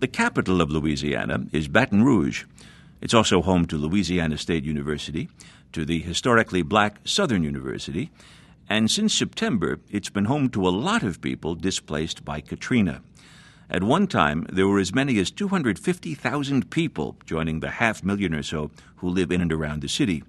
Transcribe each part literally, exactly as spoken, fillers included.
The capital of Louisiana is Baton Rouge. It's also home to Louisiana State University, to the historically black Southern University, and since September, it's been home to a lot of people displaced by Katrina. At one time, there were as many as two hundred fifty thousand people joining the half million or so who live in and around the city.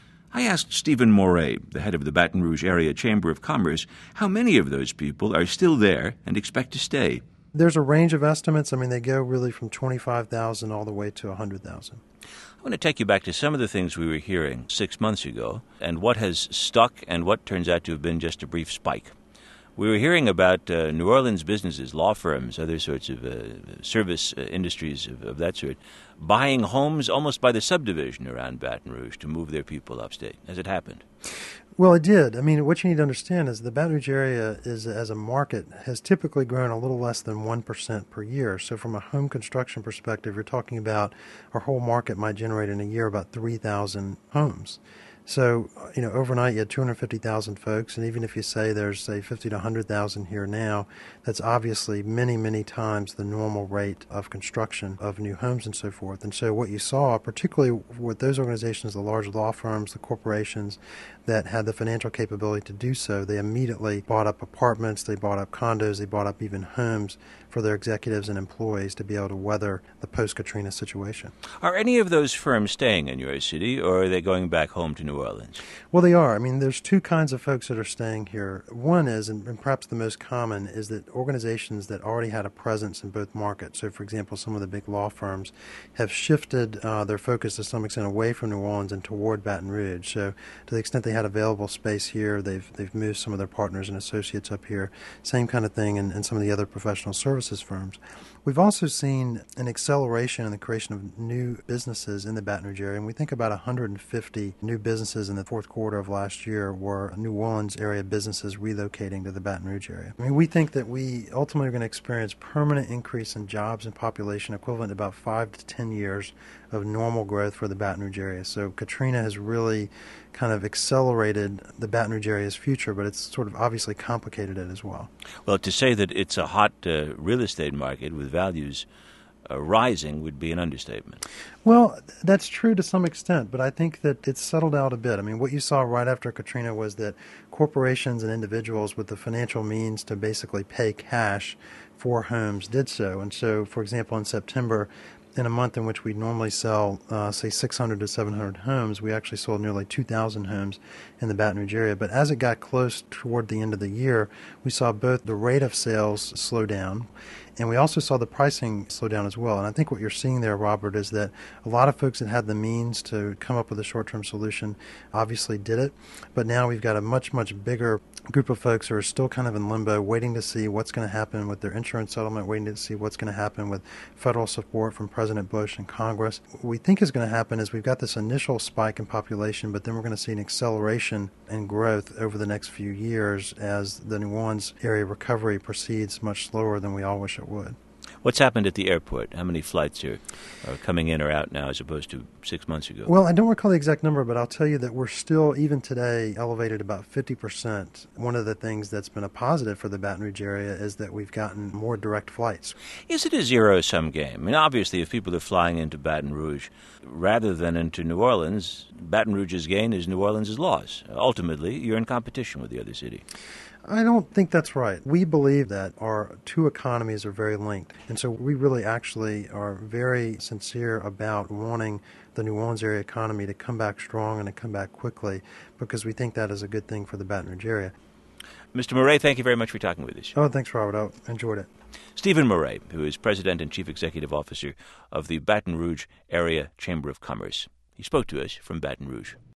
I asked Stephen Moret, the head of the Baton Rouge Area Chamber of Commerce, how many of those people are still there and expect to stay. There's a range of estimates. I mean, they go really from twenty-five thousand all the way to one hundred thousand. I want to take you back to some of the things we were hearing six months ago and what has stuck and what turns out to have been just a brief spike. We were hearing about uh, New Orleans businesses, law firms, other sorts of uh, service uh, industries of, of that sort, buying homes almost by the subdivision around Baton Rouge to move their people upstate. Has it happened? Well, it did. I mean, what you need to understand is the Baton Rouge area is, as a market, has typically grown a little less than one percent per year. So from a home construction perspective, you're talking about our whole market might generate in a year about three thousand homes. So, you know, overnight you had two hundred fifty thousand folks, and even if you say there's, say, fifty to one hundred thousand here now, that's obviously many, many times the normal rate of construction of new homes and so forth. And so what you saw, particularly with those organizations, the large law firms, the corporations that had the financial capability to do so, they immediately bought up apartments, they bought up condos, they bought up even homes for their executives and employees to be able to weather the post-Katrina situation. Are any of those firms staying in your city, or are they going back home to New Orleans? Well, they are. I mean, there's two kinds of folks that are staying here. One is, and, and perhaps the most common, is that organizations that already had a presence in both markets. So, for example, some of the big law firms have shifted uh, their focus to some extent away from New Orleans and toward Baton Rouge. So, to the extent they had available space here, they've they've moved some of their partners and associates up here. Same kind of thing in, in some of the other professional services firms. We've also seen an acceleration in the creation of new businesses in the Baton Rouge area, and we think about one hundred fifty new businesses in the fourth quarter of last year were New Orleans area businesses relocating to the Baton Rouge area. I mean, we think that we ultimately are going to experience permanent increase in jobs and population equivalent to about five to ten years of normal growth for the Baton Rouge area. So Katrina has really kind of accelerated the Baton Rouge area's future, but it's sort of obviously complicated it as well. Well, to say that it's a hot uh, real estate market with values uh, rising would be an understatement. Well, that's true to some extent, but I think that it's settled out a bit. I mean, what you saw right after Katrina was that corporations and individuals with the financial means to basically pay cash for homes did so. And so, for example, in September, in a month in which we normally sell, uh, say, six hundred to seven hundred homes, we actually sold nearly two thousand homes in the Baton Rouge area. But as it got close toward the end of the year, we saw both the rate of sales slow down, and we also saw the pricing slow down as well. And I think what you're seeing there, Robert, is that a lot of folks that had the means to come up with a short-term solution obviously did it. But now we've got a much, much bigger group of folks who are still kind of in limbo, waiting to see what's going to happen with their insurance settlement, waiting to see what's going to happen with federal support from President Bush and Congress. What we think is going to happen is we've got this initial spike in population, but then we're going to see an acceleration in growth over the next few years as the New Orleans area recovery proceeds much slower than we all wish it would. What's happened at the airport? How many flights are, are coming in or out now as opposed to six months ago? Well, I don't recall the exact number, but I'll tell you that we're still, even today, elevated about fifty percent. One of the things that's been a positive for the Baton Rouge area is that we've gotten more direct flights. Is it a zero-sum game? I mean, obviously, if people are flying into Baton Rouge rather than into New Orleans, Baton Rouge's gain is New Orleans' loss. Ultimately, you're in competition with the other city. I don't think that's right. We believe that our two economies are very linked. And so we really actually are very sincere about wanting the New Orleans area economy to come back strong and to come back quickly because we think that is a good thing for the Baton Rouge area. Mister Moret, thank you very much for talking with us. Oh, thanks, Robert. I enjoyed it. Stephen Moret, who is President and Chief Executive Officer of the Baton Rouge Area Chamber of Commerce. He spoke to us from Baton Rouge.